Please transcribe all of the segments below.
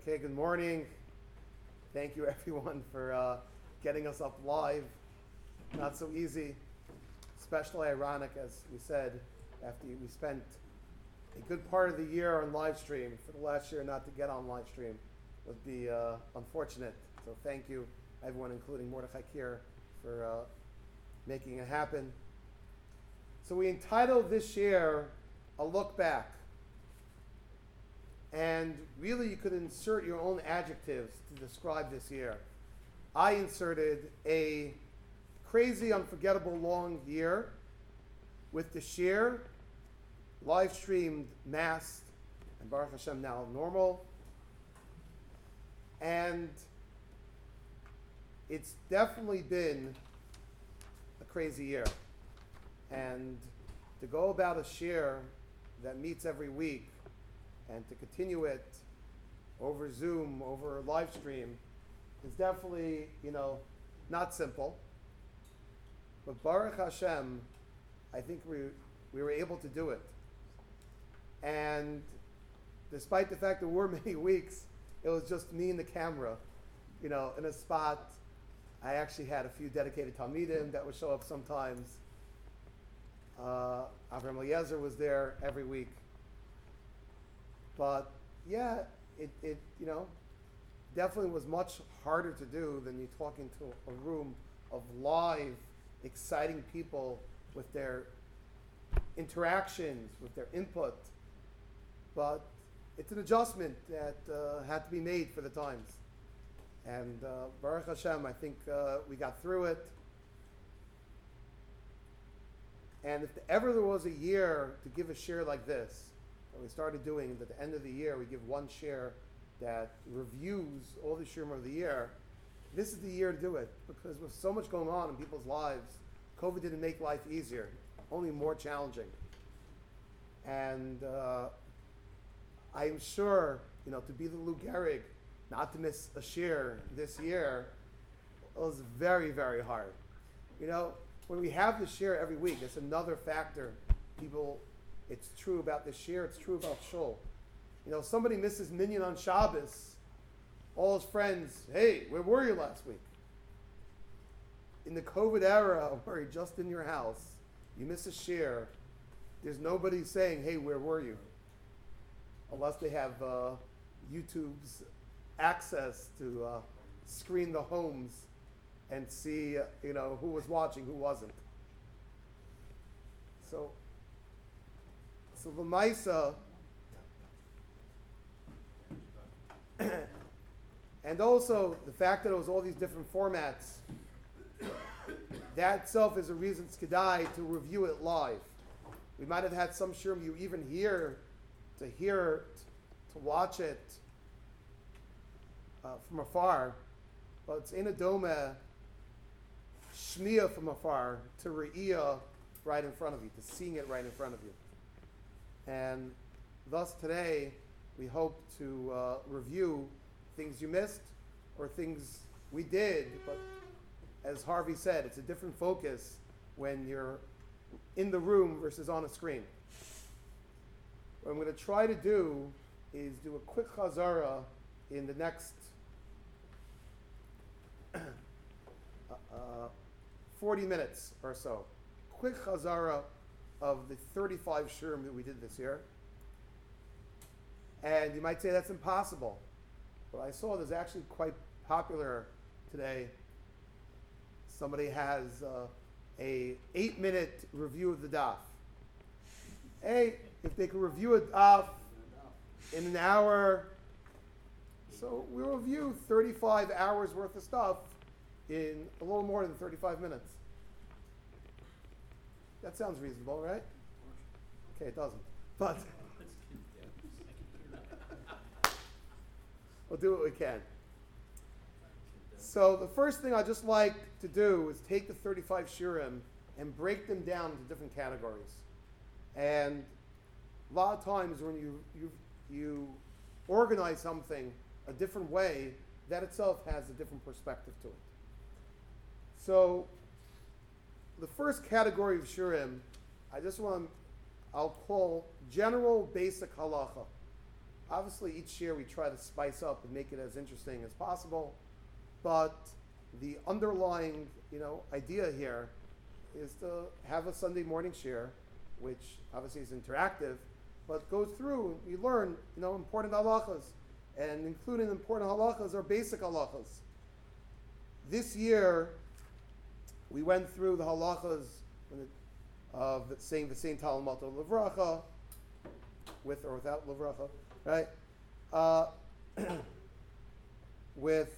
Okay, good morning. Thank you everyone for getting us up live. Not so easy, especially ironic, as we said, after we spent a good part of the year on live stream. For the last year not to get on live stream would be unfortunate. So thank you everyone, including Mordechai Kier, for making it happen. So we entitled this year A Look Back. And really you could insert your own adjectives to describe this year. I inserted a crazy, unforgettable long year with the shir, live streamed, masked, and Baruch Hashem now normal. And it's definitely been a crazy year. And to go about a shir that meets every week and to continue it over Zoom, over live stream, is definitely, not simple. But Baruch Hashem, I think we were able to do it. And despite the fact there were many weeks, it was just me and the camera, in a spot. I actually had a few dedicated Talmidim that would show up sometimes. Avram Eliezer was there every week. But yeah, it definitely was much harder to do than you talking to a room of live, exciting people with their interactions, with their input. But it's an adjustment that had to be made for the times. And Baruch Hashem, I think we got through it. And if ever there was a year to give a share like this, that we started doing, at the end of the year, we give one share that reviews all the shirim of the year. This is the year to do it, because with so much going on in people's lives, COVID didn't make life easier, only more challenging. And I'm sure, to be the Lou Gehrig, not to miss a share this year, was very, very hard. When we have the share every week, it's another factor. It's true about this share, it's true about shul. Somebody misses minyan on Shabbos, all his friends, hey, where were you last week? In the COVID era, where you're just in your house, you miss a share, there's nobody saying, hey, where were you? Unless they have YouTube's access to screen the homes and see, who was watching, who wasn't. So the Maisa, and also the fact that it was all these different formats, that itself is a reason Skidai to review it live. We might have had some shirim you even hear it, to watch it from afar, but it's in a doma, shmiya from afar, to re'iyah right in front of you, to seeing it right in front of you. And thus today, we hope to review things you missed or things we did, but as Harvey said, it's a different focus when you're in the room versus on a screen. What I'm going to try to do is do a quick chazara in the next 40 minutes or so. Quick chazara of the 35 shirim that we did this year. And you might say that's impossible. But I saw there's actually quite popular today. Somebody has a 8-minute review of the daf. Hey, if they could review a daf in an hour, so we'll review 35 hours worth of stuff in a little more than 35 minutes. That sounds reasonable, right? Okay, it doesn't. But we'll do what we can. So the first thing I'd just like to do is take the 35 shirim and break them down into different categories. And a lot of times when you organize something a different way, that itself has a different perspective to it. So the first category of shirim, I'll call general basic halacha. Obviously, each year we try to spice up and make it as interesting as possible, but the underlying, idea here is to have a Sunday morning share, which obviously is interactive, but goes through, you learn, important halachas, and including important halachas are basic halachas. This year, we went through the halachas of saying the same Talmud Mato Levracha, with or without Levracha, right? With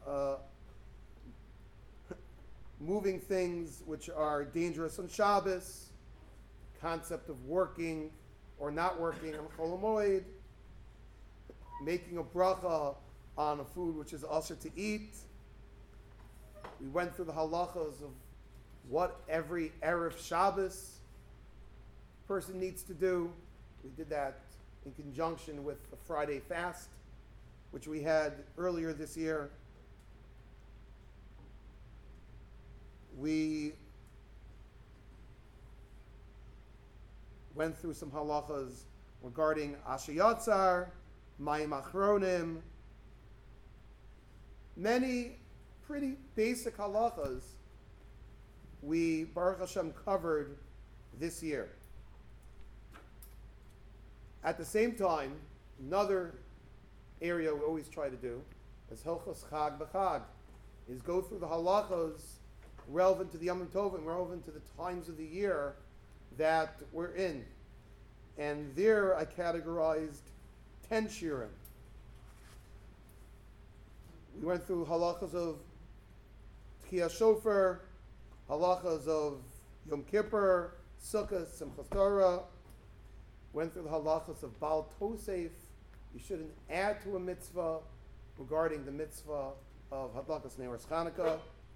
moving things which are dangerous on Shabbos, concept of working or not working on Chol Hamoed, making a bracha on a food which is usher to eat. We went through the halachas of what every Erev Shabbos person needs to do. We did that in conjunction with the Friday fast, which we had earlier this year. We went through some halachas regarding Asher Yatzar, Mayim Achronim, many pretty basic halachas we, Baruch Hashem, covered this year. At the same time, another area we always try to do is Hilchos Chag B'Chag, is go through the halachas relevant to the Yom Tovim, relevant to the times of the year that we're in. And there I categorized 10 shirim. We went through halachas of Tchiyah Shofar, halachas of Yom Kippur, Sukkot, Simchas Torah. Went through the halachas of Baal Tosef. You shouldn't add to a mitzvah regarding the mitzvah of Hadlakas Neiros Chanukah.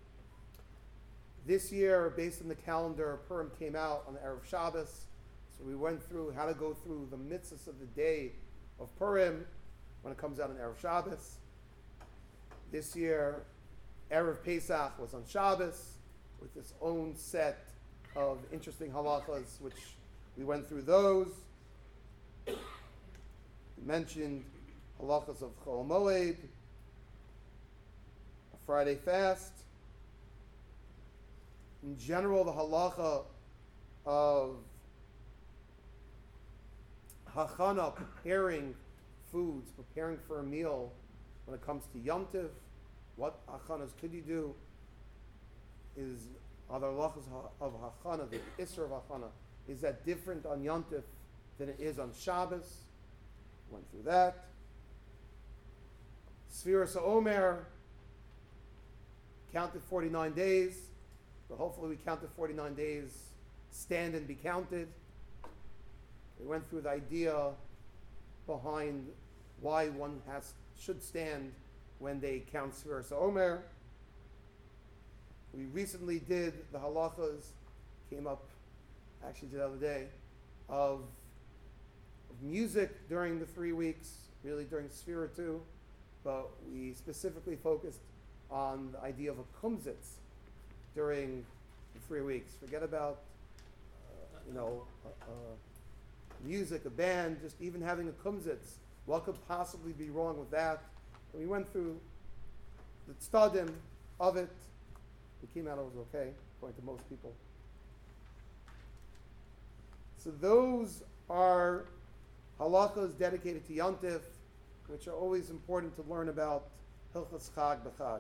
This year, based on the calendar, Purim came out on the Erev Shabbos. So we went through how to go through the mitzvahs of the day of Purim when it comes out on Erev Shabbos. This year, Erev Pesach was on Shabbos with its own set of interesting halachas, which we went through those. We mentioned halachas of Chol Moed, a Friday fast. In general, the halacha of hachana, preparing foods, preparing for a meal when it comes to Yom Tov, what hachanas could you do? Are the halachas of hachana, the isra of hachana, is that different on Yom Tov than it is on Shabbos? Went through that. Sfiras HaOmer, counted 49 days. But hopefully we counted 49 days, stand and be counted. We went through the idea behind why one should stand when they count Sfiras HaOmer. We recently did the halachas, came up actually the other day, of music during the 3 weeks, really during Sfira too, but we specifically focused on the idea of a kumzitz during the 3 weeks. Forget about, music, a band, just even having a kumzitz. What could possibly be wrong with that? And we went through the tztadim of it. It came out, it was okay, according to most people. So those are halachas dedicated to Yom Tov, which are always important to learn about Hilchos Chag B'Chag.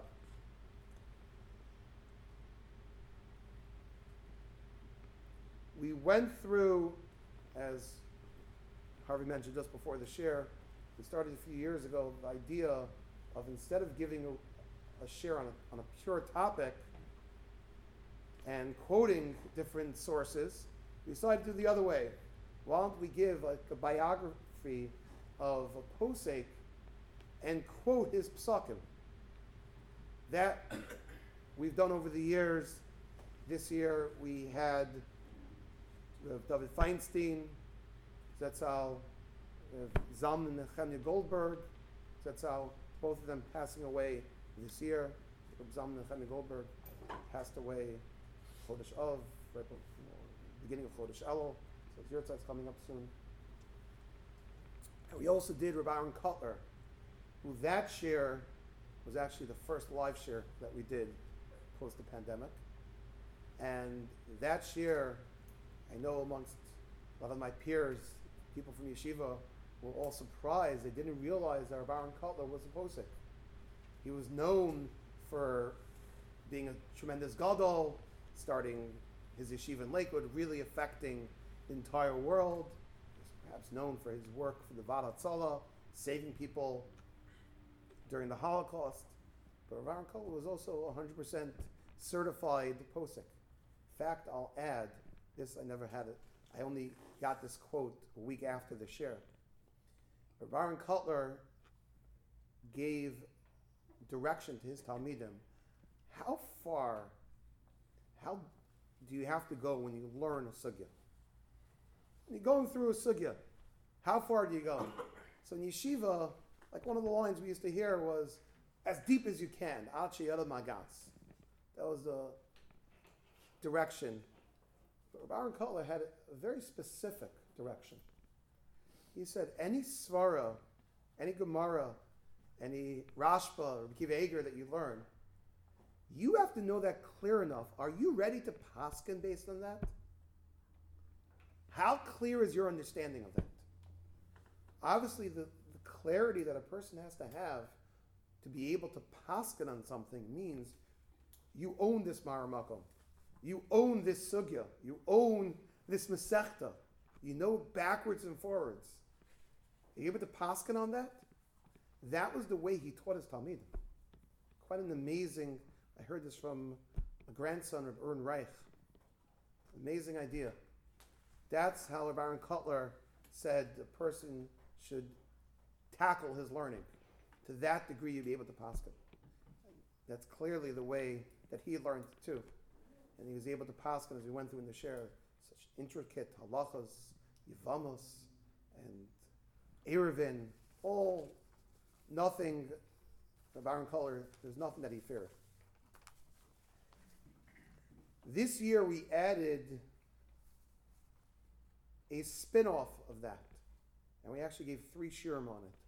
We went through, as Harvey mentioned just before the share, we started a few years ago, the idea of instead of giving a share on a pure topic and quoting different sources, we decided to do the other way. Why don't we give a biography of a posek and quote his psakim? That we've done over the years. This year we have David Feinstein, Zetzal, Zalman Nechemia Goldberg, Zetzal, both of them passing away this year. Zalman Nechemia Goldberg passed away Chodesh Av, right beginning of Chodesh Elul, so Yurtzat's coming up soon. And we also did Rabbi Aaron Kotler, who that share was actually the first live share that we did post the pandemic. And that share, I know amongst a lot of my peers, people from yeshiva, were all surprised. They didn't realize that Rabbi Aaron Kotler was a posek. He was known for being a tremendous gadol, starting his yeshiva in Lakewood, really affecting the entire world. He was perhaps known for his work for the Vad Hatzalah, saving people during the Holocaust. But Rabbi Aaron Kotler was also 100% certified posek. In fact, I'll add, this I never had it, I only got this quote a week after the share. Rabbi Aaron Kotler gave direction to his Talmidim. How do you have to go when you learn a sugya? When you're going through a sugya, how far do you go? So in yeshiva, like one of the lines we used to hear was, as deep as you can, ad sheyada magas. That was the direction. But Rabbi Aaron Kotler had a very specific direction. He said, any svara, any gemara, any rashba or kiva eger that you learn, you have to know that clear enough. Are you ready to paskin based on that? How clear is your understanding of that? Obviously, the clarity that a person has to have to be able to paskin on something means you own this maramakom. You own this sugya. You own this mesechta. You know it backwards and forwards. Are you able to paskin on that? That was the way he taught his Talmidim. Quite an amazing, I heard this from a grandson of Ern Reich. Amazing idea. That's how Rabbi Aaron Kotler said a person should tackle his learning. To that degree, you'd be able to paskin. That's clearly the way that he learned too. And he was able to paskin as we went through in the share, such intricate halachas, yivamos, and eruvin, all, nothing, Rabbi Aaron Kotler, there's nothing that he feared. This year we added a spin-off of that. And we actually gave 3 shiurim on it.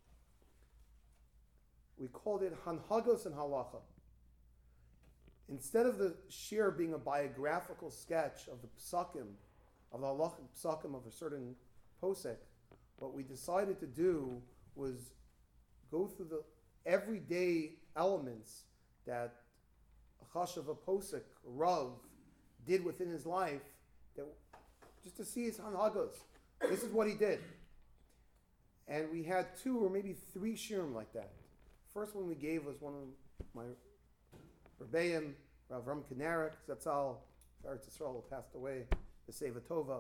We called it Hanhagos and Halacha. Instead of the shiur being a biographical sketch of the psakim, of the halachic psakim of a certain posek, what we decided to do was go through the everyday elements that a chashav, a posek, a rav, did within his life, that just to see his hanhagos. This is what he did. And we had 2 or maybe 3 shiurim like that. First one we gave was one of my Rebbeim, Rav Ram Kanarik, Zatzal, Eretz Yisrael, who passed away, the Seva Tova.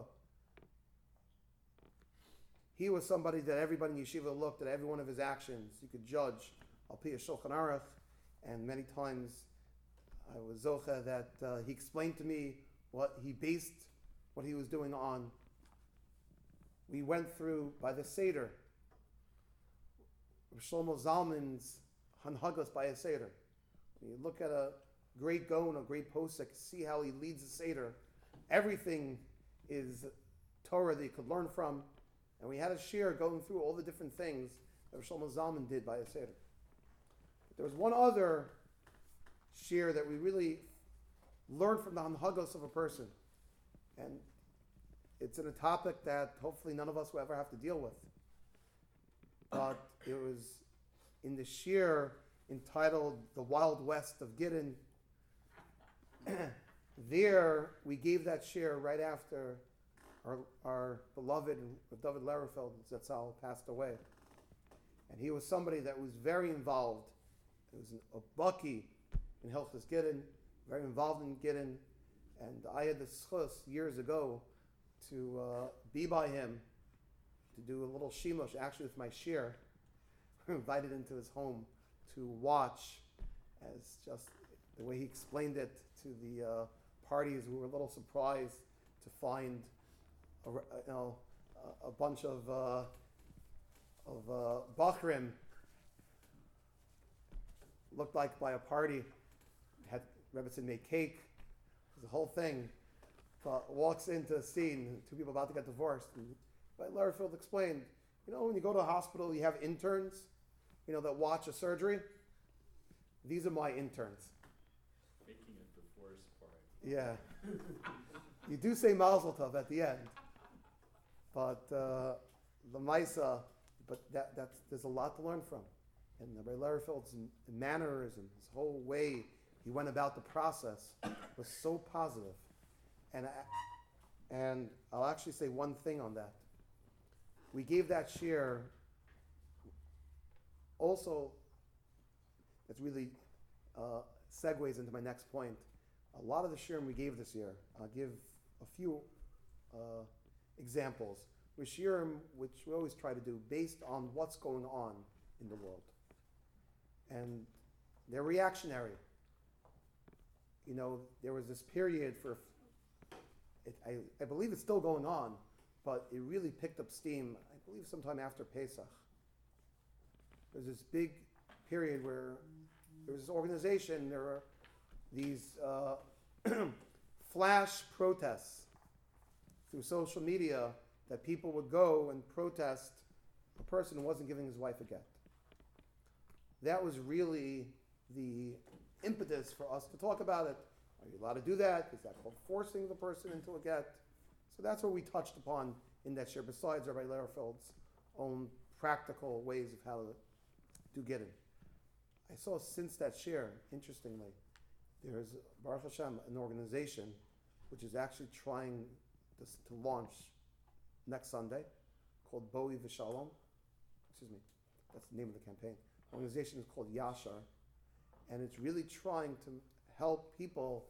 He was somebody that everybody in yeshiva looked at every one of his actions. You could judge al pi Shulchan Aruch, and many times I was zocha that he explained to me what he based what he was doing on. We went through by the Seder, Shlomo Zalman's Hanhagos by a Seder. When you look at a great Gaon, a great posek, see how he leads the Seder. Everything is Torah that you could learn from. And we had a shiur going through all the different things that Shlomo Zalman did by a Seder. But there was one other shiur that we really learned from the Hanhagos of a person. And it's in a topic that hopefully none of us will ever have to deal with. But it was in the shiur entitled The Wild West of Gideon. There, we gave that shiur right after our beloved David Lerefeld Zatzal passed away. And he was somebody that was very involved. He was a baki in Hilchos Gideon, very involved in Gideon. And I had the schus years ago to be by him, to do a little shimush, actually with my shiur. We were invited into his home to watch as just the way he explained it to the parties who were a little surprised to find a bunch of Bachrim, looked like by a party, had Rebbetzin made cake, the whole thing. Walks into a scene, 2 people about to get divorced. And Lerefeld explained, You know, when you go to a hospital, you have interns, that watch a surgery. These are my interns. Making it the worst part. Yeah. You do say Mazel Tov at the end. But the Maisa, there's a lot to learn from. And Rabbi Lerfeld's manners and his whole way he went about the process was so positive. And I'll actually say one thing on that. We gave that share also, it really segues into my next point. A lot of the shirim we gave this year, I'll give a few examples, were shirim which we always try to do based on what's going on in the world. And they're reactionary. There was this period I believe it's still going on, but it really picked up steam, I believe sometime after Pesach. There's this big period where there was this organization, there were these flash protests through social media that people would go and protest a person who wasn't giving his wife a get. That was really the impetus for us to talk about it. Are you allowed to do that? Is that called forcing the person into a get? So that's what we touched upon in that share, besides Rabbi Lerfeld's own practical ways of how to do getting. I saw since that share, interestingly, there's, Baruch Hashem, an organization which is actually trying to launch next Sunday called Boi V'Shalom. Excuse me, that's the name of the campaign. The organization is called Yashar, and it's really trying to help people.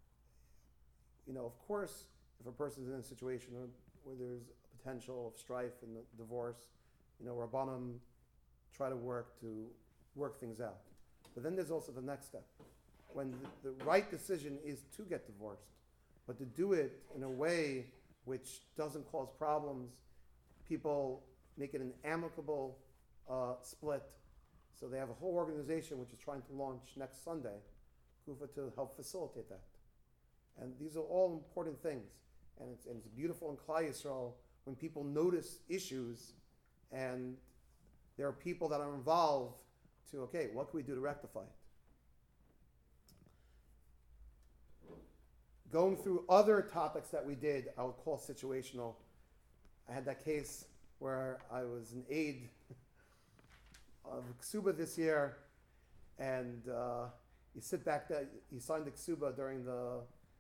Of course, if a person's in a situation where there's a potential of strife and divorce, Rabbanim try to work things out. But then there's also the next step. When the right decision is to get divorced, but to do it in a way which doesn't cause problems, people make it an amicable split. So they have a whole organization which is trying to launch next Sunday, Kufa, to help facilitate that. And these are all important things. And it's beautiful in Klal Yisrael when people notice issues and there are people that are involved to, okay, what can we do to rectify it? Going through other topics that we did, I would call situational. I had that case where I was an aide of Ksuba this year, and you sit back there, you signed the Ksuba during the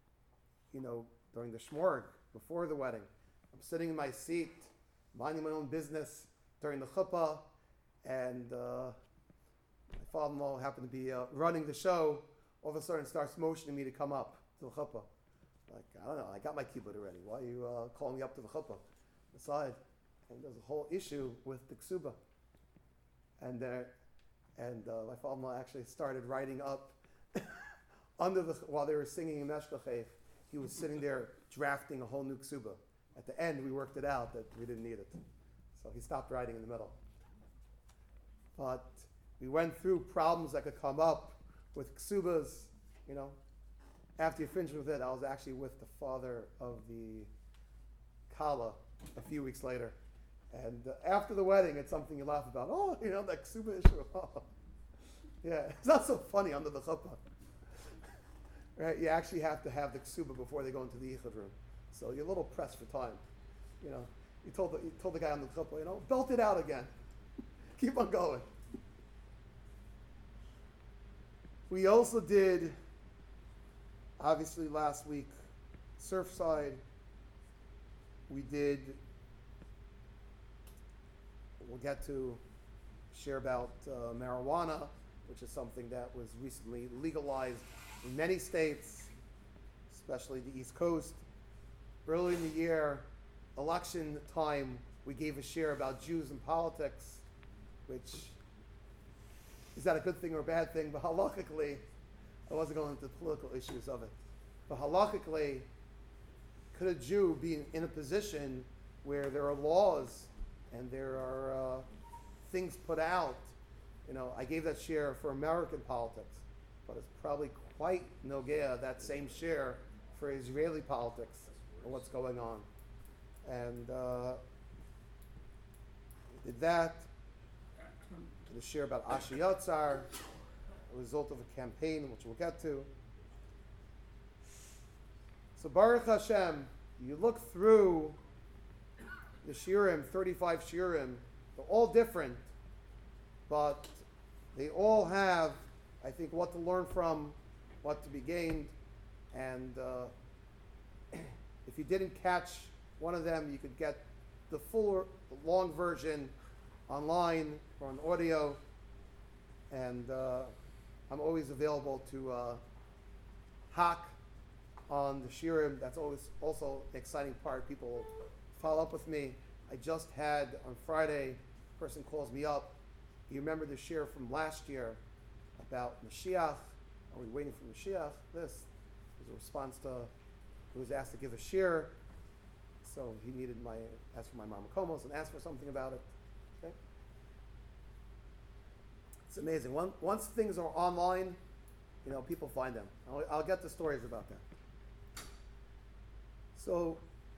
shmorg, before the wedding. I'm sitting in my seat, minding my own business during the chuppah, and my father-in-law happened to be running the show. All of a sudden starts motioning me to come up to the chuppah. Like, I don't know, I got my kibbutz already. Why are you calling me up to the chuppah? Aside. And there's a whole issue with the ksuba. And my father-in-law actually started writing up while they were singing in Meshkachef, he was sitting there drafting a whole new ksuba. At the end, we worked it out that we didn't need it. So he stopped writing in the middle. But we went through problems that could come up with ksubas, After you finish with it, I was actually with the father of the Kala a few weeks later. And after the wedding, it's something you laugh about. Oh, that ksuba issue. Yeah, it's not so funny under the chuppah. Right? You actually have to have the ksuba before they go into the yichud room. So you're a little pressed for time. You told the guy on the chuppah, belt it out again. Keep on going. We also did, obviously last week, Surfside. We'll get to share about marijuana, which is something that was recently legalized in many states, especially the East Coast. Early in the year, election time, we gave a share about Jews and politics, which is that a good thing or a bad thing? But halakhically, I wasn't going into the political issues of it. But halakhically, could a Jew be in a position where there are laws and there are things put out? I gave that share for American politics, but it's probably quite nogea, that same share, for Israeli politics and what's going on. And Did that. Did a share about Asher Yatzar, a result of a campaign, which we'll get to. So Baruch Hashem, you look through the shiurim, 35 shiurim, they're all different, but they all have, I think, what to learn from, what to be gained, and if you didn't catch one of them, you could get the full, long version online or on audio, and I'm always available to hack on the shiurim. That's always also the exciting part. People follow up with me. I just had on Friday, a person calls me up. You remember the shiur from last year about Mashiach? Are we waiting for Mashiach? This was a response to, he was asked to give a shiur. So he needed asked for my Mama Komos and asked for something about it. Okay? It's amazing. Once things are online, people find them. I'll get the stories about that. So,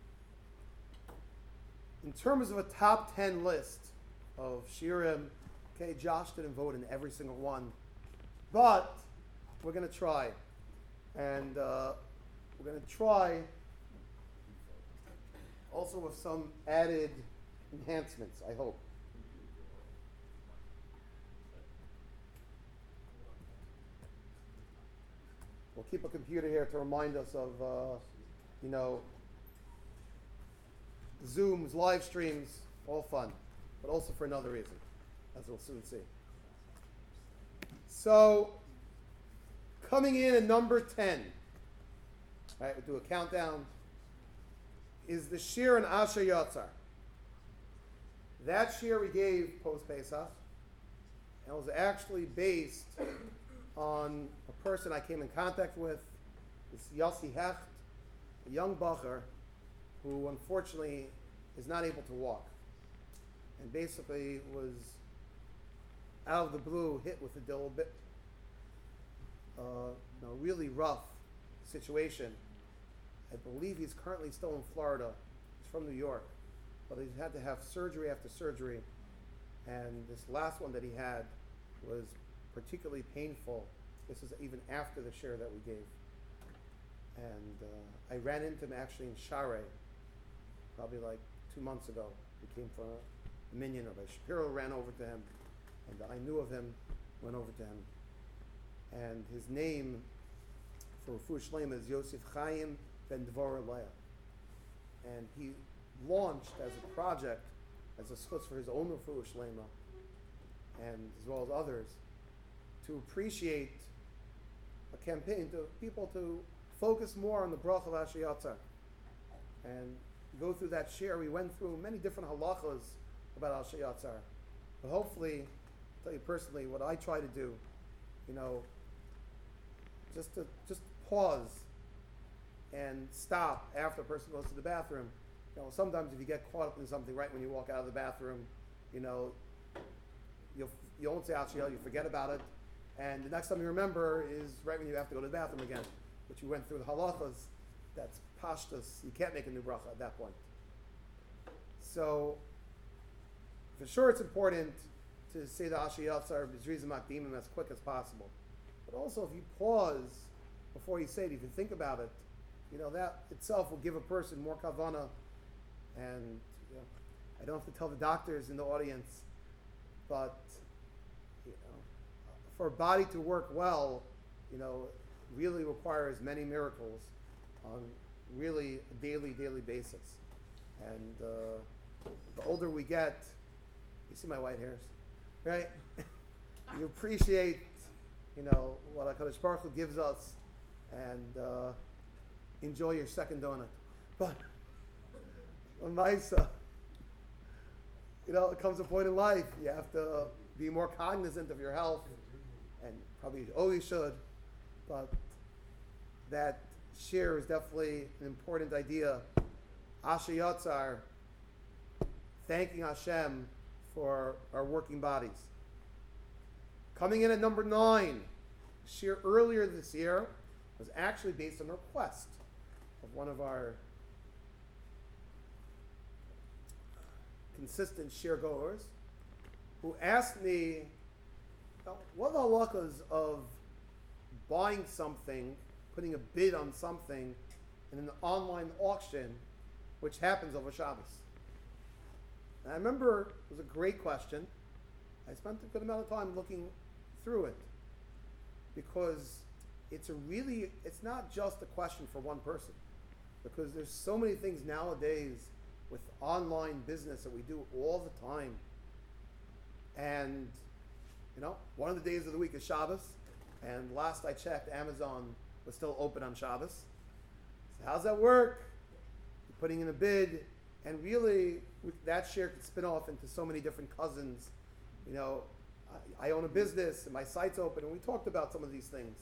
in terms of a top 10 list of shiurim, okay, Josh didn't vote in every single one, but we're going to try. And we're going to try also with some added enhancements, I hope. We'll keep a computer here to remind us of, Zooms, live streams, all fun, but also for another reason, as we'll soon see. So, coming in at number 10, all right, we'll do a countdown, is the shiur in Asher Yatzar. That shiur we gave post-Pesach, and was actually based on a person I came in contact with, this Yossi Hecht, a young bacher who unfortunately is not able to walk, and basically was out of the blue hit with a little bit really rough situation. I believe he's currently still in Florida. He's from New York, but he's had to have surgery after surgery, and this last one that he had was particularly painful. This is even after the shiur that we gave. And I ran into him actually in Share, probably like 2 months ago. He came from a minion of a Shapiro, ran over to him, and I knew of him, went over to him. And his name for Refuah Shlema is Yosef Chaim Ben Dvorah Leah. And he launched as a project, as a schutz for his own Refuah Shlema, and as well as others, to appreciate a campaign to people to focus more on the bracha of Asher Yatzar. And go through that shiur. We went through many different halachas about Asher Yatzar. But hopefully, I'll tell you personally, what I try to do, just pause and stop after a person goes to the bathroom. Sometimes if you get caught up in something right when you walk out of the bathroom, you won't say Asher Yatzar, you forget about it. And the next time you remember is right when you have to go to the bathroom again, which you went through the halachas. That's pashtus. You can't make a new bracha at that point. So, for sure it's important to say the Asher Yatzar b'zriza makdimim as quick as possible. But also, if you pause before you say it, if you think about it, that itself will give a person more kavanah. And I don't have to tell the doctors in the audience, but for a body to work well, really requires many miracles on really a daily basis. And the older we get, you see my white hairs, right? You appreciate, what HaKadosh Baruch Hu gives us, and enjoy your second donut. But on Maisa, it comes a point in life you have to be more cognizant of your health, and probably always should, but that shiur is definitely an important idea. Asher Yatzar, thanking Hashem for our working bodies. Coming in at number 9, shiur earlier this year was actually based on a request of one of our consistent shiur goers, who asked me, what are the halakhas of buying something, putting a bid on something in an online auction, which happens over Shabbos? And I remember it was a great question. I spent a good amount of time looking through it because it's not just a question for one person, because there's so many things nowadays with online business that we do all the time. And one of the days of the week is Shabbos, and last I checked, Amazon was still open on Shabbos. So how's that work? You're putting in a bid, and really that share could spin off into so many different cousins. I own a business and my site's open, and we talked about some of these things.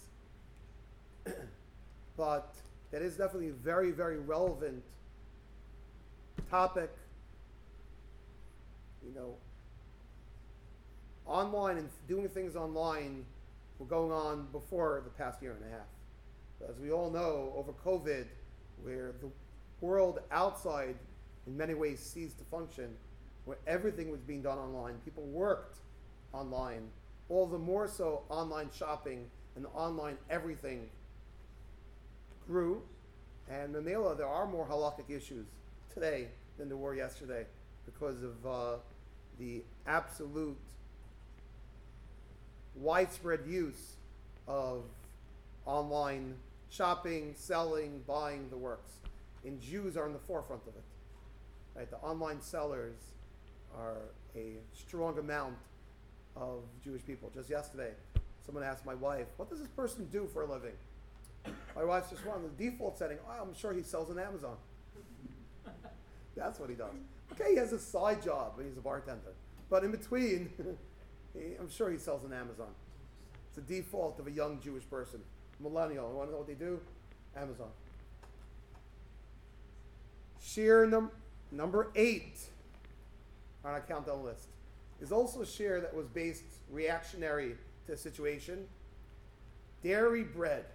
But that is definitely a very, very relevant topic. Online and doing things online were going on before the past year and a half. As we all know, over COVID, where the world outside in many ways ceased to function, where everything was being done online, people worked online, all the more so online shopping and online everything grew. And Mamela, there are more halakhic issues today than there were yesterday because of the absolute widespread use of online shopping, selling, buying, the works. And Jews are in the forefront of it. Right? The online sellers are a strong amount of Jewish people. Just yesterday, someone asked my wife, what does this person do for a living? My wife's just on the default setting, I'm sure he sells on Amazon. That's what he does. Okay, he has a side job, and he's a bartender. But in between, I'm sure he sells on Amazon. It's a default of a young Jewish person. Millennial. You want to know what they do? Amazon. Share number 8 on our countdown list is also a share that was based reactionary to the situation. Dairy bread.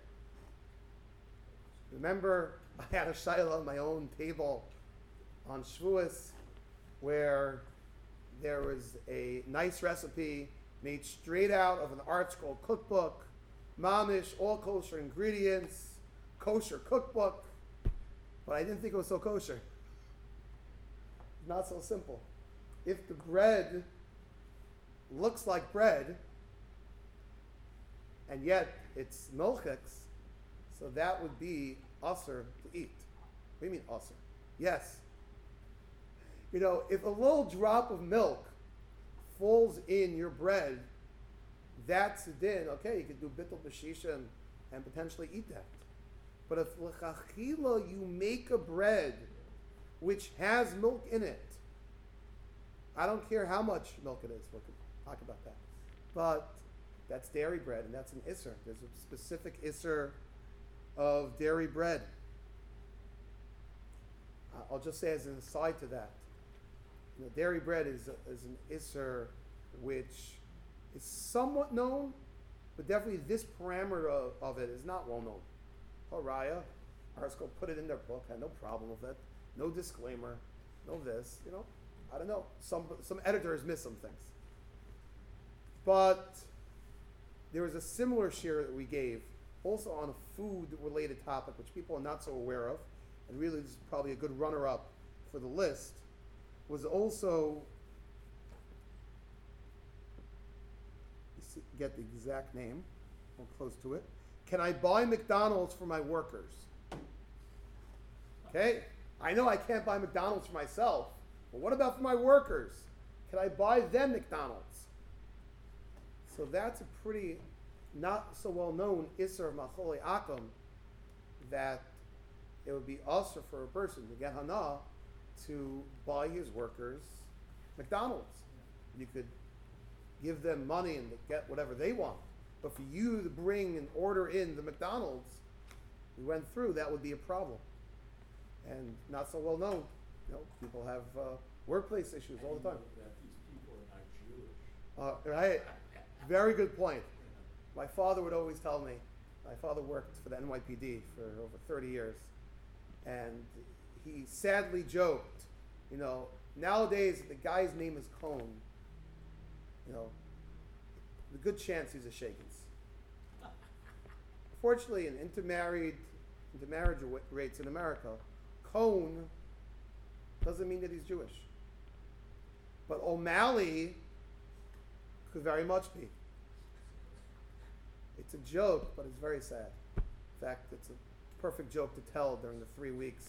Remember, I had a shayla on my own table on Shavuos where there was a nice recipe made straight out of an Art Scroll cookbook, mamish, all kosher ingredients, kosher cookbook, but I didn't think it was so kosher. Not so simple. If the bread looks like bread, and yet it's milchix, so that would be usher to eat. What do you mean usher? Yes. If a little drop of milk falls in your bread, that's a din. Okay, you could do bittul b'shisha and potentially eat that. But if l'chachila you make a bread which has milk in it, I don't care how much milk it is. We can talk about that. But that's dairy bread, and that's an isser. There's a specific isser of dairy bread. I'll just say as an aside to that, dairy bread is an isser which is somewhat known, but definitely this parameter of it is not well known. Haraya, Arsco put it in their book, had no problem with it, no disclaimer, no this, I don't know. Some editors miss some things. But there was a similar share that we gave, also on a food-related topic, which people are not so aware of, and really this is probably a good runner-up for the list, was also, get the exact name, I'm close to it. Can I buy McDonald's for my workers? Okay, I know I can't buy McDonald's for myself, but what about for my workers? Can I buy them McDonald's? So that's a pretty not so well known Isser of Macholi Akum that it would be usher for a person to get hana to buy his workers McDonald's. You could give them money and get whatever they want. But for you to bring and order in the McDonald's, we went through, that would be a problem. And not so well known. People have workplace issues all the time. That these people are not Jewish. Right. Very good point. My father would always tell me, my father worked for the NYPD for over 30 years, and he sadly joked, nowadays the guy's name is Cohn, you know, the good chance he's a Shakens. Fortunately, in intermarriage rates in America, Cohn doesn't mean that he's Jewish. But O'Malley could very much be. It's a joke, but it's very sad. In fact, it's a perfect joke to tell during the 3 weeks,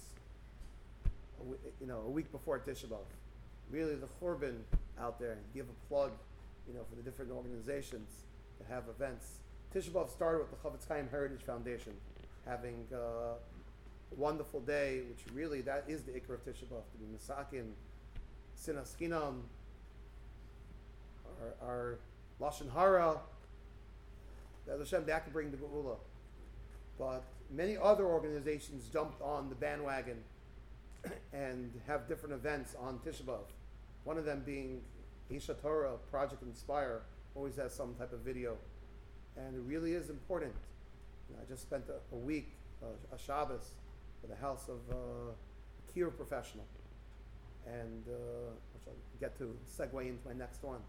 a week before Tisha B'Av. Really, the Churban out there, and give a plug, for the different organizations that have events. Tisha B'Av started with the Chavetz Chaim Heritage Foundation, having a wonderful day, which really, that is the Ikar of Tisha B'Av, to be Misakin, Sinas Chinam, our Lashon Hara, that Hashem, that can bring the Geula. But many other organizations jumped on the bandwagon and have different events on Tisha B'Av. One of them being Isha Torah, Project Inspire, always has some type of video. And it really is important. I just spent a week, a Shabbos, at the house of a Kiruv professional. And which I'll get to segue into my next one.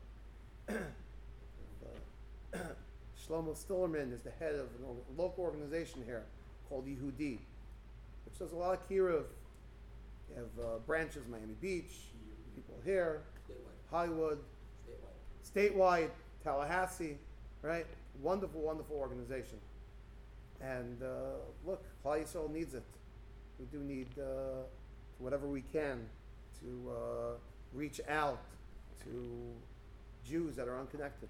Shlomo Stillerman is the head of a local organization here called Yehudi, which does a lot of Kiruv. You have branches, Miami Beach, people here, Hollywood, statewide, Tallahassee, right? Wonderful, wonderful organization. And look, Klal Yisrael needs it. We do need whatever we can to reach out to Jews that are unconnected.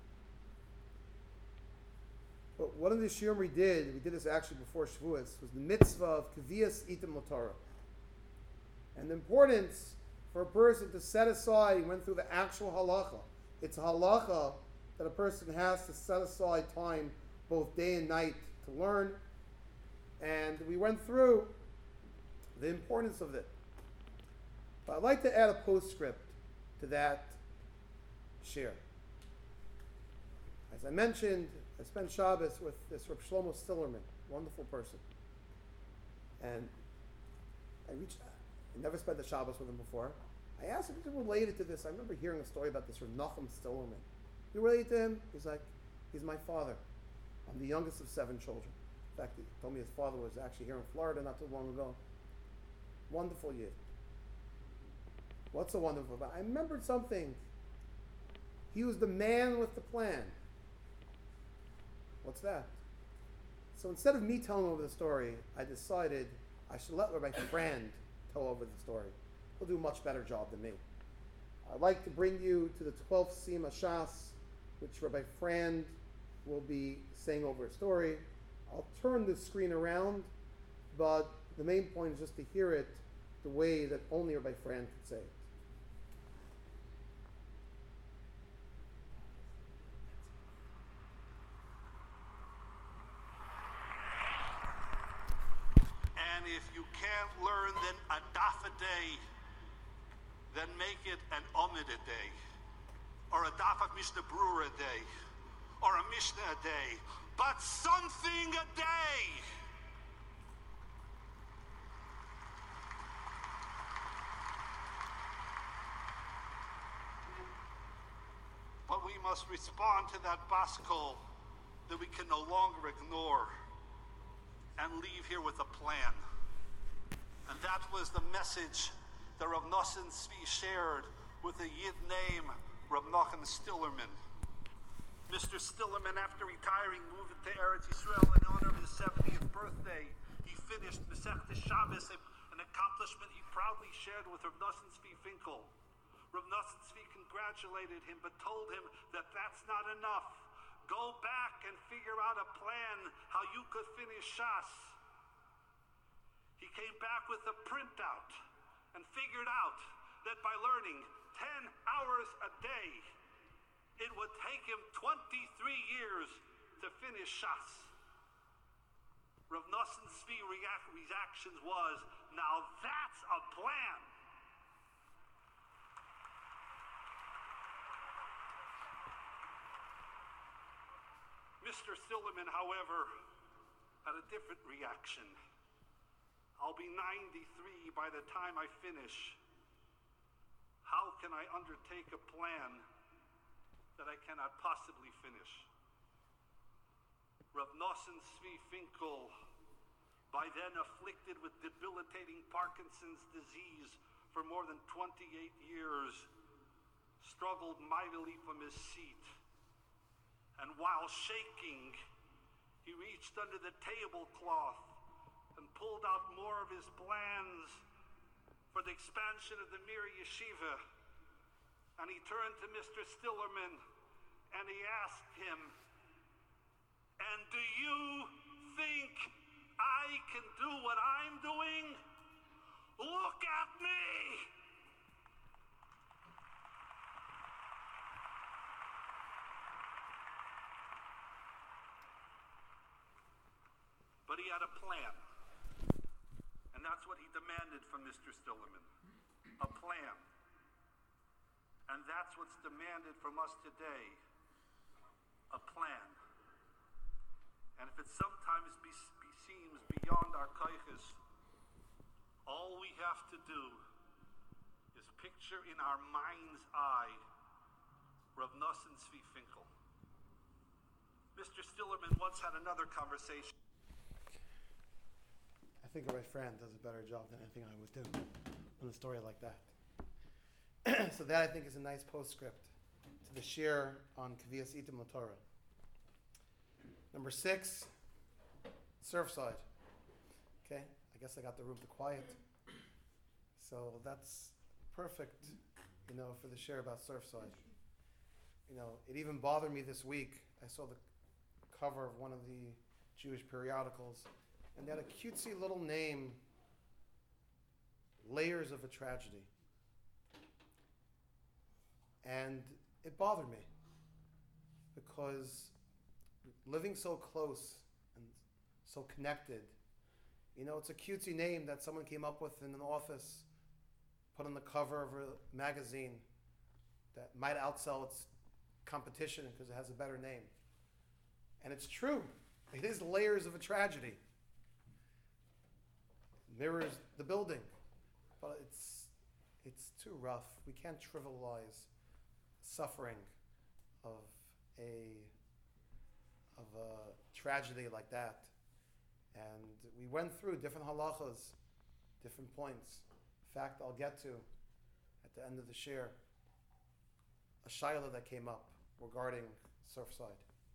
But one of the shiurim we did this actually before Shavuos, was the mitzvah of Kaviyas Itim L'Torah. And the importance for a person to set aside, he went through the actual halacha. It's a halacha that a person has to set aside time both day and night to learn. And we went through the importance of it. But I'd like to add a postscript to that share. As I mentioned, I spent Shabbos with this Reb Shlomo Stillerman, wonderful person. And I never spent the Shabbos with him before. I asked him if he related to this. I remember hearing a story about this Reb Nachum Stillerman. You relate to him? He's like, he's my father. I'm the youngest of 7 children. In fact, he told me his father was actually here in Florida not too long ago. Wonderful year. What's so wonderful about it? I remembered something. He was the man with the plan. What's that? So instead of me telling over the story, I decided I should let my friend tell over the story. He'll do a much better job than me. I'd like to bring you to the 12th Sima Shas, which Rabbi Frand will be saying over a story. I'll turn the screen around, but the main point is just to hear it the way that only Rabbi Frand could say it. And if you can't learn then a daf a day, then make it an omid a day, or a daf of Mishnah Berurah a day, or a Mishnah a day, but something a day. But we must respond to that baskol that we can no longer ignore and leave here with a plan. And that was the message that Rav Nosson Tzvi shared with a Yid named Rav Nachum Stillerman. Mr. Stillerman, after retiring, moved to Eretz Yisrael in honor of his 70th birthday. He finished Masechtas Shabbos, an accomplishment he proudly shared with Rav Nosson Tzvi Finkel. Rav Nosson Tzvi congratulated him, but told him that that's not enough. Go back and figure out a plan how you could finish Shas. He came back with a printout and figured out that by learning 10 hours a day, it would take him 23 years to finish Shas. Rav Nosson Tzvi's reaction was, now that's a plan. Mr. Stillerman, however, had a different reaction. I'll be 93 by the time I finish. How can I undertake a plan that I cannot possibly finish. Rav Nosson Tzvi Finkel, by then afflicted with debilitating Parkinson's disease for more than 28 years, struggled mightily from his seat. And while shaking, he reached under the tablecloth and pulled out more of his plans for the expansion of the Mir Yeshiva. And he turned to Mr. Stillerman and he asked him, "And do you think I can do what I'm doing? Look at me!" But he had a plan. And that's what he demanded from Mr. Stillerman. A plan. And that's what's demanded from us today. A plan. And if it sometimes seems beyond our koiches, all we have to do is picture in our mind's eye Rav Nosson Tzvi Finkel. Mr. Stillerman once had another conversation. I think my friend does a better job than anything I would do in a story like that. So that, I think, is a nice postscript to the shir on Kvias Itim LaTorah. Number 6, Surfside. Okay, I guess I got the room to quiet. So that's perfect, for the shir about Surfside. It even bothered me this week. I saw the cover of one of the Jewish periodicals, and they had a cutesy little name, Layers of a Tragedy. And it bothered me because living so close and so connected, it's a cutesy name that someone came up with in an office, put on the cover of a magazine that might outsell its competition because it has a better name. And it's true. It is Layers of a Tragedy. Mirrors the building, but it's too rough. We can't trivialize suffering of a tragedy like that. And we went through different halachas, different points. In fact, I'll get to at the end of the shir a shaila that came up regarding Surfside.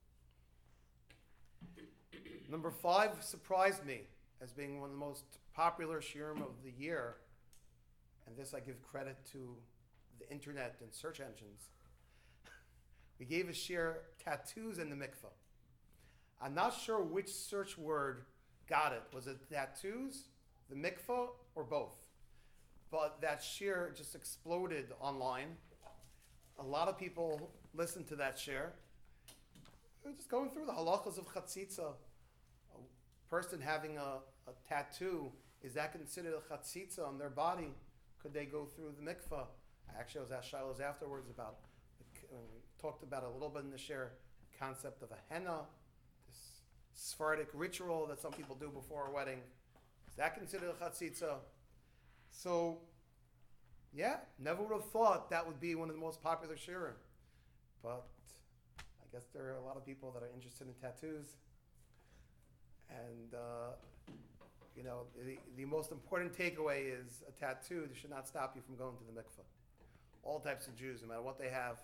Number 5 surprised me as being one of the most popular shirim of the year, and this I give credit to the internet and search engines. We gave a shir, tattoos in the mikveh. I'm not sure which search word got it. Was it tattoos, the mikveh, or both? But that shir just exploded online. A lot of people listened to that shir. We're just going through the halachas of chatzitza. A person having a tattoo, is that considered a chatzitza on their body? Could they go through the mikveh? Actually, I was asked shilos afterwards about, we talked about a little bit in the shir, the concept of a henna, this Sephardic ritual that some people do before a wedding. Is that considered a chatzitza? So, yeah, never would have thought that would be one of the most popular shirim. But I guess there are a lot of people that are interested in tattoos. And, the most important takeaway is a tattoo that should not stop you from going to the mikveh. All types of Jews, no matter what they have,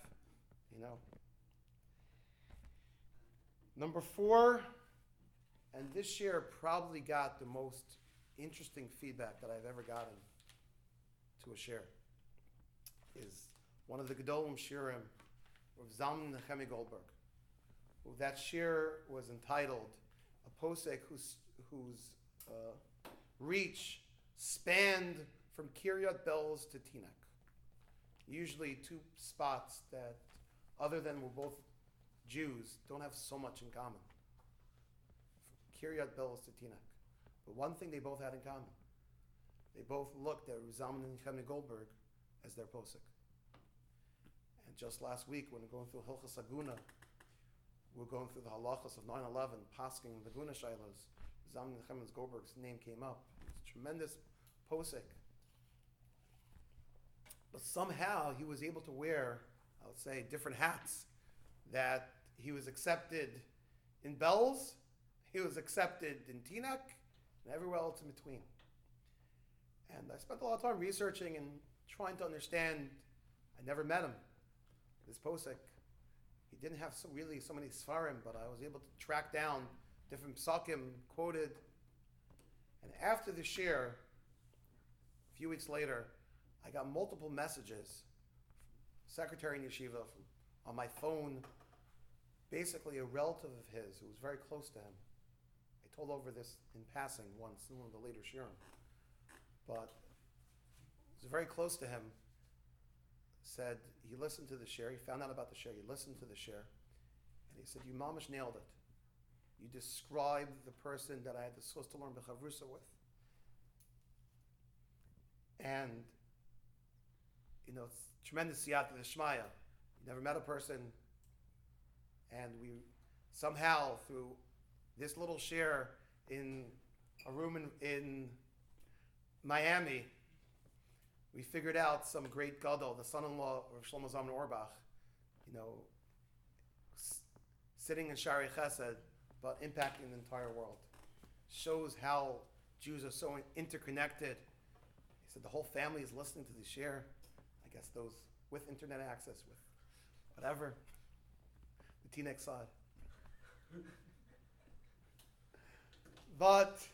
Number 4, and this year probably got the most interesting feedback that I've ever gotten to a shir, is one of the Gedolim Shirim of Zalman Nechemi Goldberg. That shir was entitled a posek whose reach spanned from Kiryat Belz to Teaneck. Usually 2 spots that, other than we're both Jews, don't have so much in common. From Kiryat Belz to Teaneck. But one thing they both had in common, they both looked at Zalman and Nechemi Goldberg as their posek. And just last week, when we're going through Hilchas Aguna, we're going through the halachas of 9/11, pasking the Guna Shailos. Zalman and Nechemi Goldberg's name came up. It's a tremendous posek. But somehow he was able to wear, I would say, different hats that he was accepted in Belz, he was accepted in Teaneck, and everywhere else in between. And I spent a lot of time researching and trying to understand. I never met him, this posek. He didn't have so many svarim, but I was able to track down different psakim quoted. And after the shir, a few weeks later, I got multiple messages, secretary in yeshiva, on my phone, basically a relative of his who was very close to him. I told over this in passing once in one of the later shirim, but he was very close to him. Said he listened to the shir, he found out about the shir, he listened to the shir, and he said, "You mamish nailed it. You described the person that I had the supposed to learn b'chavrusa with." And, it's tremendous siyata d'shmaya. You never met a person, and we somehow, through this little share in a room in Miami, we figured out some great gadol, the son-in-law of Shlomo Zalman Auerbach, sitting in Shari Chesed, but impacting the entire world. Shows how Jews are so interconnected. He said the whole family is listening to the share. I guess those with internet access, with whatever, the Teaneck side. But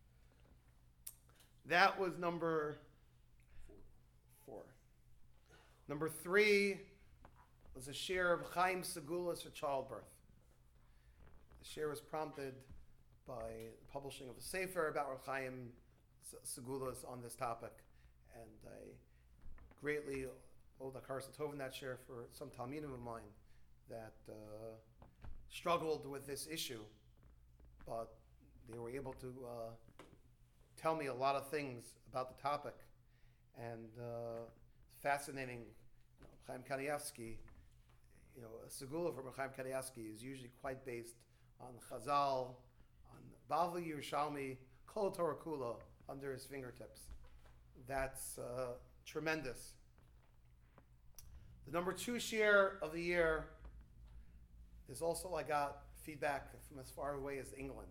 that was number 4. Number 3 was a share of Chaim Segulas for childbirth. The share was prompted by the publishing of a sefer about Rav Chaim Segulas on this topic, and I greatly owe the Karsa Tov in that share for some Talmidim of mine that struggled with this issue, but they were able to tell me a lot of things about the topic. And fascinating, Chaim Kanievsky, a segula from Chaim Kanievsky is usually quite based on Chazal, on Bavli Yerushalmi, Kol Torah Kula under his fingertips. That's tremendous. The number 2 share of the year is also, I got feedback from as far away as England.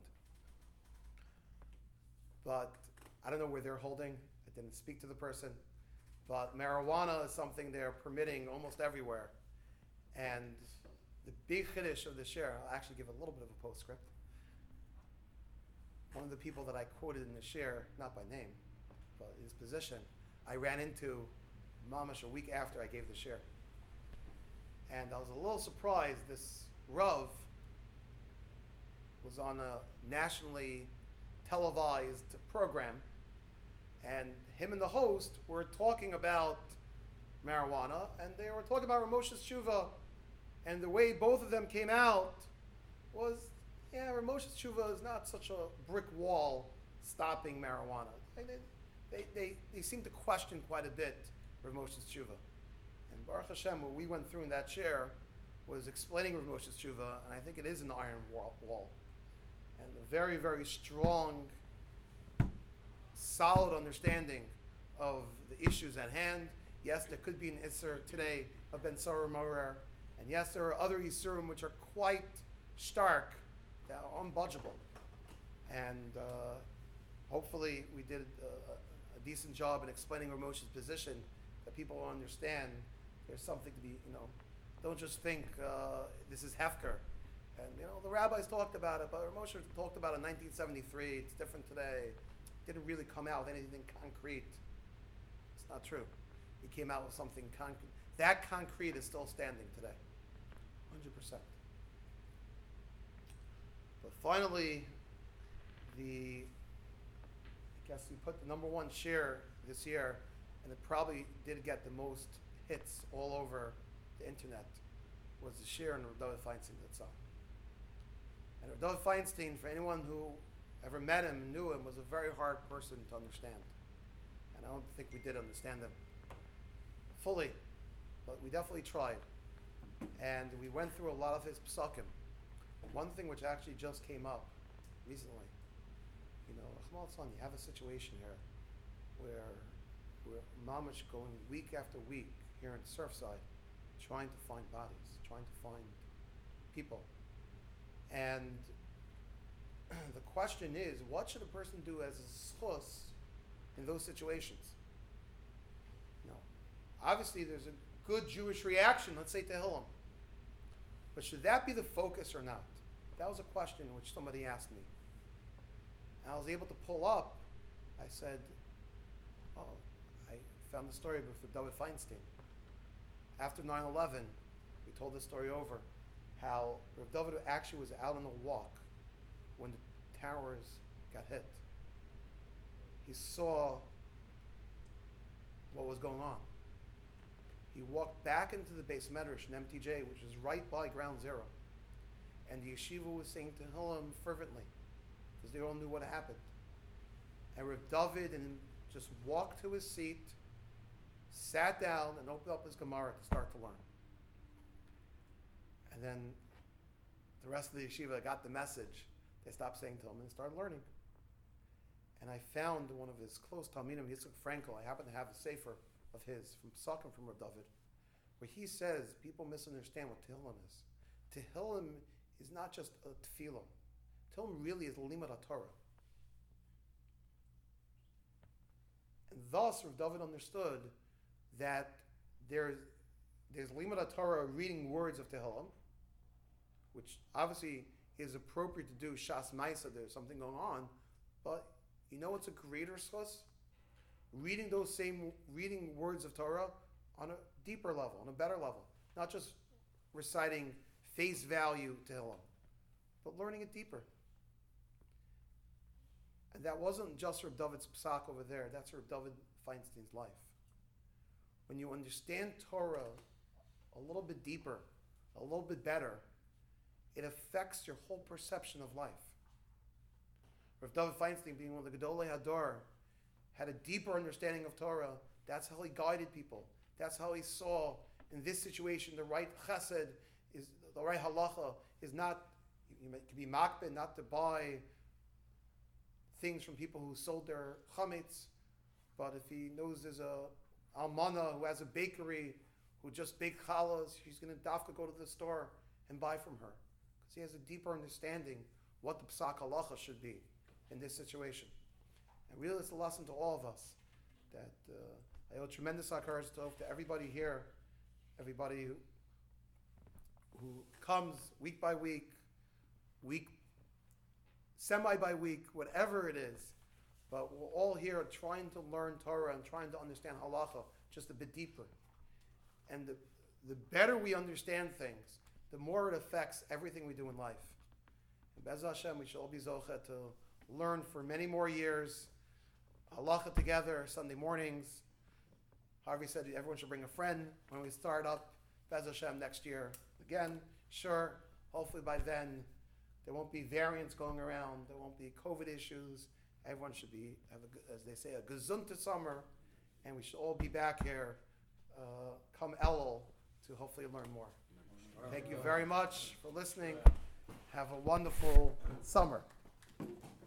But I don't know where they're holding. I didn't speak to the person. But marijuana is something they're permitting almost everywhere. And the big chiddush of the share, I'll actually give a little bit of a postscript. One of the people that I quoted in the share, not by name, but his position, I ran into mamash a week after I gave the share. And I was a little surprised. This Rav was on a nationally televised program, and him and the host were talking about marijuana, and they were talking about Ramosha's Tshuva, and the way both of them came out was, Ramosha's Tshuva is not such a brick wall stopping marijuana. They seem to question quite a bit Ramosha's Tshuva. And Baruch Hashem, what we went through in that share was explaining Ramosha's Tshuva, and I think it is an iron wall. And a very, very strong, solid understanding of the issues at hand. Yes, there could be an Isser today of Ben Sarah Morer, and yes, there are other Isurim which are quite stark, that are unbudgeable. And hopefully we did a decent job in explaining Ramosha's position, that people will understand there's something to be, don't just think this is Hefker. And, the rabbis talked about it, but Moshe talked about it in 1973. It's different today. It didn't really come out with anything concrete. It's not true. He came out with something concrete. That concrete is still standing today, 100%. But finally, I guess we put the number 1 share this year, and it probably did get the most hits all over the internet, was the share in Rav David Feinstein itself. And Rav David Feinstein, for anyone who ever met him and knew him, was a very hard person to understand. And I don't think we did understand him fully, but we definitely tried. And we went through a lot of his psakim. One thing which actually just came up recently, Rahman al-Tzlan, you have a situation here where we're mamish going week after week here in Surfside, trying to find bodies, trying to find people. And the question is, what should a person do as a schus in those situations? You know, obviously there's a good Jewish reaction, let's say Tehillim. But should that be the focus or not? That was a question which somebody asked me. And I was able to pull up, I said, I found the story with David Feinstein. After 9/11, we told this story over, how Rav David actually was out on a walk when the towers got hit. He saw what was going on. He walked back into the base medrash in MTJ, which is right by ground zero. And the yeshiva was saying Tehillim fervently, because they all knew what happened. And Rav David just walked to his seat, sat down, and opened up his Gemara to start to learn. And then the rest of the yeshiva got the message. They stopped saying Tehillim and started learning. And I found one of his close Talmidim, Yitzchak Frankel. I happen to have a sefer of his from Psakim from Rav David, where he says people misunderstand what Tehillim is. Tehillim is not just a tefillah. Tehillim really is limud Torah. And thus, Rav David understood that there's limud Torah, reading words of Tehillim, which obviously is appropriate to do Shas Maisa. There's something going on, but you know what's a greater schus? Reading words of Torah on a deeper level, on a better level, not just reciting face value Tehillim, but learning it deeper. And that wasn't just Rav David's psak over there. That's Rav David Feinstein's life. When you understand Torah a little bit deeper, a little bit better, it affects your whole perception of life. Rav David Feinstein, being one of the Gedolei Hador, had a deeper understanding of Torah. That's how he guided people. That's how he saw, in this situation, the right chesed, is the right halacha, is not, you can be makbid, not to buy things from people who sold their chametz, but if he knows there's a almana who has a bakery, who just baked challahs, he's going to dafka go to the store and buy from her. Because he has a deeper understanding what the psak halacha should be in this situation. And really it's a lesson to all of us that I owe tremendous hakaras to everybody here, everybody who comes week by week, semi by week, whatever it is. But we're all here trying to learn Torah and trying to understand halacha just a bit deeper. And the better we understand things, the more it affects everything we do in life. And Be'ez Hashem, we shall all be zocheh to learn for many more years, halacha together, Sunday mornings. Harvey said everyone should bring a friend when we start up Be'ez Hashem next year. Again, sure, hopefully by then there won't be variants going around, there won't be COVID issues. Everyone should have, as they say, a gesunte summer, and we should all be back here come Elul to hopefully learn more. Thank you very much for listening. Have a wonderful summer.